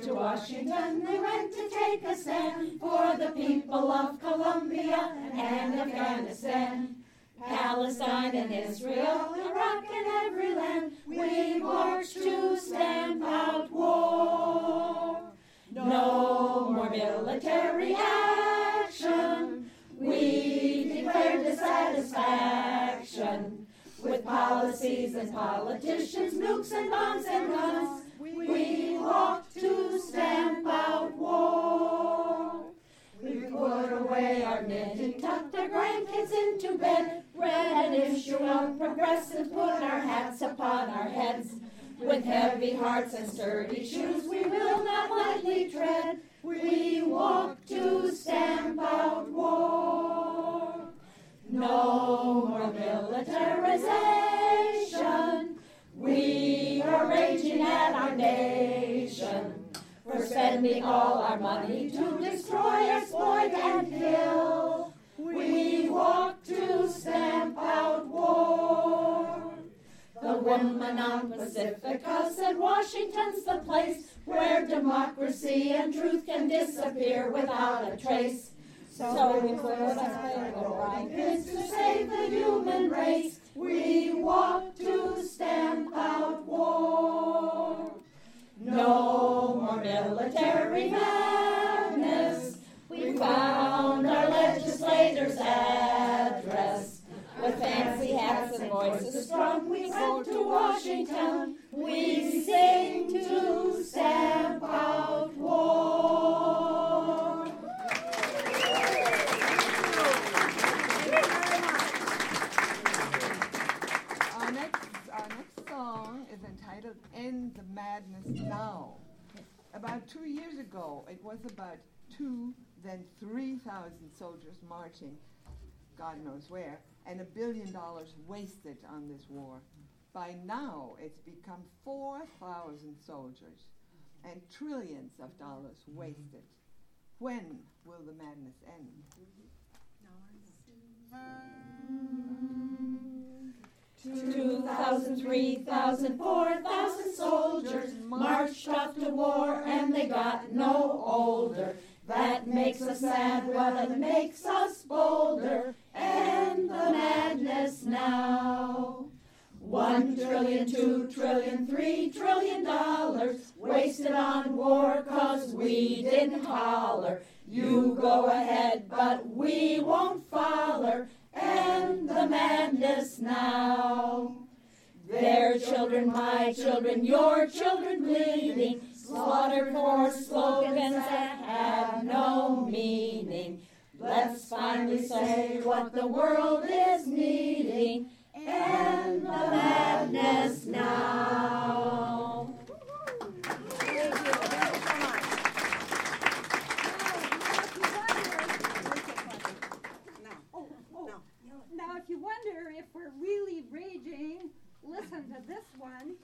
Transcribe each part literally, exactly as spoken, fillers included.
to Washington, they went to take a stand for the people of Colombia and Afghanistan. Palestine and Israel, Iraq and every land, we marched to stamp out war. No more military action, we declared dissatisfaction with policies and politicians, nukes and bombs and guns. We walked to stamp out war. We put away our knitting, tucked our grandkids into bed, read an issue of Progressive, put our hats upon our heads. With heavy hearts and sturdy shoes, we will not lightly tread. We walk to stamp out war. No more militarization. We are raging at our nation for spending all our money to destroy, exploit, and kill. We walk to stamp out war. The woman on Pacifica said Washington's the place where democracy and truth can disappear without a trace. So we put our kids to save the human race. We walk to stamp out war. No more military madness. We found our legislators' address. With fancy hats and voices strong, we go to Washington. We sing to stamp out war. Our next, our next song is entitled End the Madness Now. About two years ago, it was about two, then three thousand soldiers marching, God knows where, and a billion dollars wasted on this war. By now, it's become four thousand soldiers and trillions of dollars wasted. When will the madness end? Two thousand, three thousand, four thousand soldiers marched off to war and they got no older. That makes us sad, well, it makes us bolder. End the madness now. One trillion, two trillion, three trillion dollars wasted on war 'cause we didn't holler. You go ahead, but we won't follow. End the madness now. Their children, my children, your children bleeding, slaughtered for slogans that have no meaning. Let's finally say what the world is needing. End the madness now. Now, if you wonder if we're really raging, listen to this one.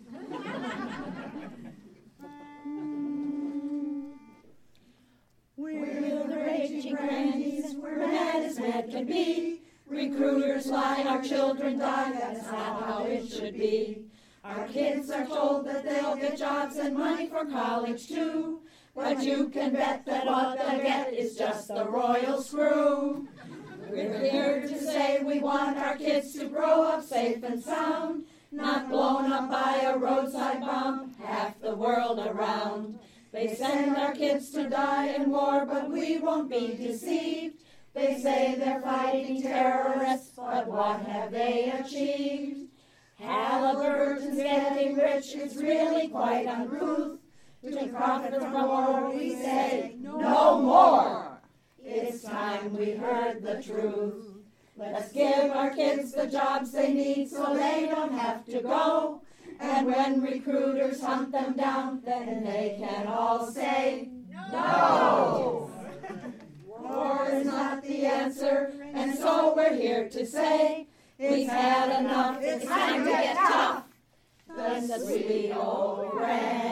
We're the raging grannies, we're mad as mad can be. Recruiters lie, our children die, that's not how it should be. Our kids are told that they'll get jobs and money for college too. But you can bet that what they'll get is just the royal screw. We're here to say we want our kids to grow up safe and sound, not blown up by a roadside bomb half the world around. They send our kids to die in war, but we won't be deceived. They say they're fighting terrorists, but what have they achieved? Halliburton's getting rich, it's really quite uncouth. To profit from war, we say, no more. It's time we heard the truth. Let's give our kids the jobs they need so they don't have to go. And when recruiters hunt them down, then they can all say, no. War is not the answer, and so we're here to say, we've had enough, it's time to get tough. The sweet old grand.